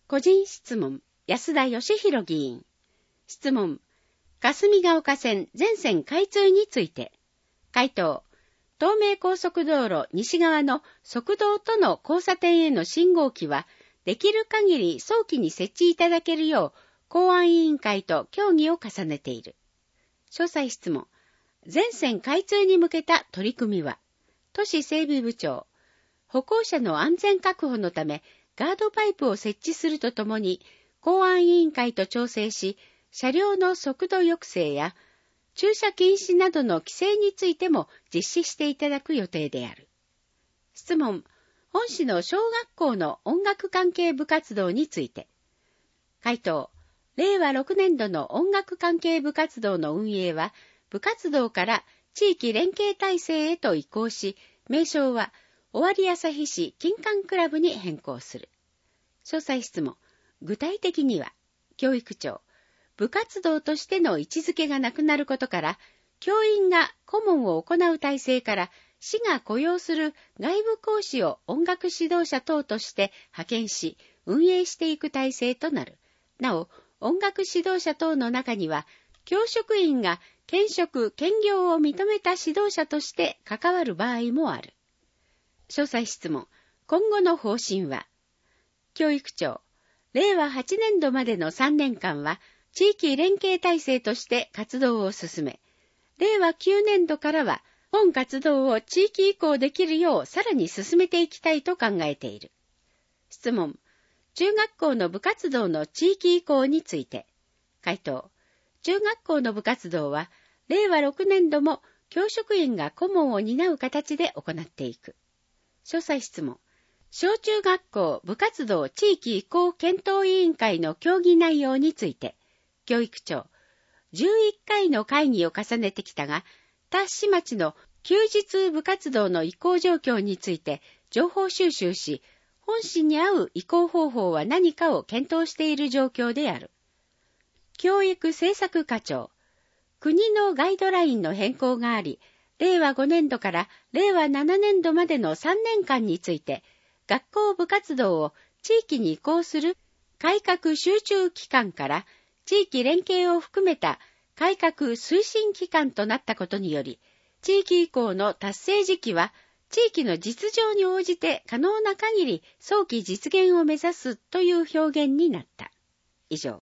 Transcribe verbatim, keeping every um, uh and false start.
個人質問、安田義弘議員。質問、霞ヶ丘線全線開通について。回答、東名高速道路西側の側道との交差点への信号機は、できる限り早期に設置いただけるよう、公安委員会と協議を重ねている。詳細質問、全線開通に向けた取り組みは、都市整備部長、歩行者の安全確保のため、ガードパイプを設置するとともに、公安委員会と調整し、車両の速度抑制や、駐車禁止などの規制についても実施していただく予定である。質問、本市の小学校の音楽関係部活動について。回答、れいわろくねんどの音楽関係部活動の運営は、部活動から地域連携体制へと移行し、名称は尾張旭市金管クラブに変更する。詳細質問、具体的には、教育長、部活動としての位置づけがなくなることから、教員が顧問を行う体制から、市が雇用する外部講師を音楽指導者等として派遣し、運営していく体制となる。なお、音楽指導者等の中には、教職員が兼職・兼業を認めた指導者として関わる場合もある。詳細質問、今後の方針は、教育長、れいわはちねんどまでのさんねんかんは、地域連携体制として活動を進め、れいわきゅうねんどからは、本活動を地域移行できるようさらに進めていきたいと考えている。質問、中学校の部活動の地域移行について。回答、中学校の部活動は、れいわろくねんども教職員が顧問を担う形で行っていく。詳細質問、小中学校部活動地域移行検討委員会の協議内容について。教育長、じゅういっかいの会議を重ねてきたが、田子町の休日部活動の移行状況について情報収集し、本市に合う移行方法は何かを検討している状況である。教育政策課長、国のガイドラインの変更があり、れいわごねんどかられいわななねんどまでのさんねんかんについて、学校部活動を地域に移行する改革集中期間から地域連携を含めた改革推進期間となったことにより、地域移行の達成時期は地域の実情に応じて可能な限り早期実現を目指すという表現になった。以上。